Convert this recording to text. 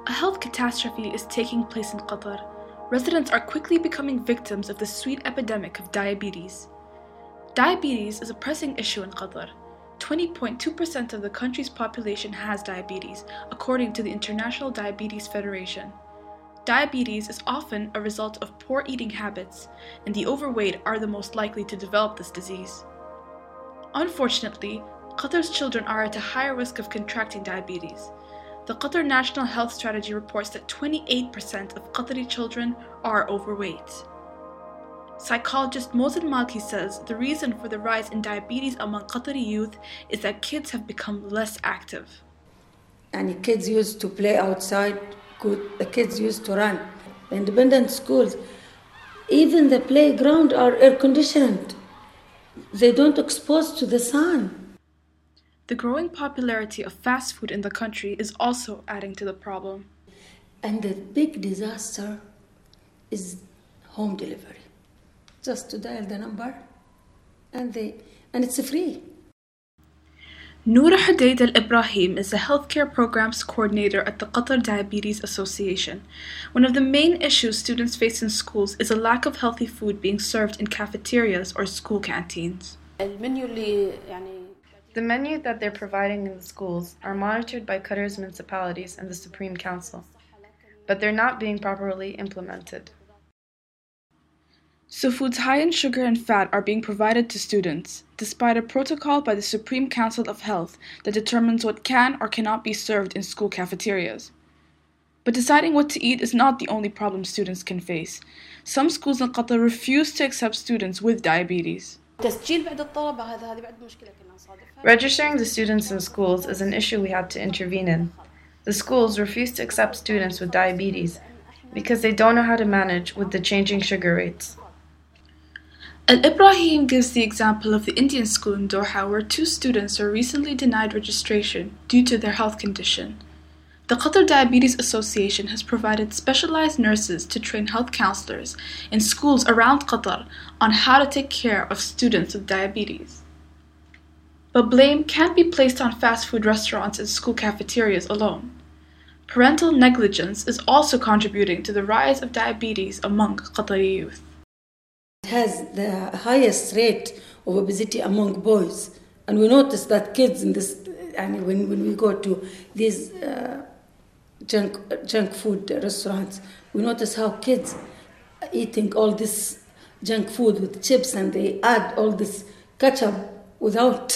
A health catastrophe is taking place in Qatar. Residents are quickly becoming victims of the sweet epidemic of diabetes. Diabetes is a pressing issue in Qatar. 20.2% of the country's population has diabetes, according to the International Diabetes Federation. Diabetes is often a result of poor eating habits, and the overweight are the most likely to develop this disease. Unfortunately, Qatar's children are at a higher risk of contracting diabetes. The Qatar National Health Strategy reports that 28% of Qatari children are overweight. Psychologist Mohsen Malki says the reason for the rise in diabetes among Qatari youth is that kids have become less active. And kids used to play outside, the kids used to run. The independent schools, even the playground are air conditioned. They don't expose to the sun. The growing popularity of fast food in the country is also adding to the problem. And the big disaster is home delivery. Just to dial the number and it's free. Noura Hudayd Al-Ibrahim is the healthcare programs coordinator at the Qatar Diabetes Association. One of the main issues students face in schools is a lack of healthy food being served in cafeterias or school canteens. The menu that they're providing in the schools are monitored by Qatar's municipalities and the Supreme Council, but they're not being properly implemented. So foods high in sugar and fat are being provided to students, despite a protocol by the Supreme Council of Health that determines what can or cannot be served in school cafeterias. But deciding what to eat is not the only problem students can face. Some schools in Qatar refuse to accept students with diabetes. Registering the students in schools is an issue we had to intervene in. The schools refuse to accept students with diabetes because they don't know how to manage with the changing sugar rates. Al-Ibrahim gives the example of the Indian school in Doha where 2 students were recently denied registration due to their health condition. The Qatar Diabetes Association has provided specialized nurses to train health counselors in schools around Qatar on how to take care of students with diabetes. But blame can't be placed on fast food restaurants and school cafeterias alone. Parental negligence is also contributing to the rise of diabetes among Qatari youth. It has the highest rate of obesity among boys. And we notice that kids in this, when we go to these junk food restaurants, we notice how kids are eating all this junk food with chips and they add all this ketchup without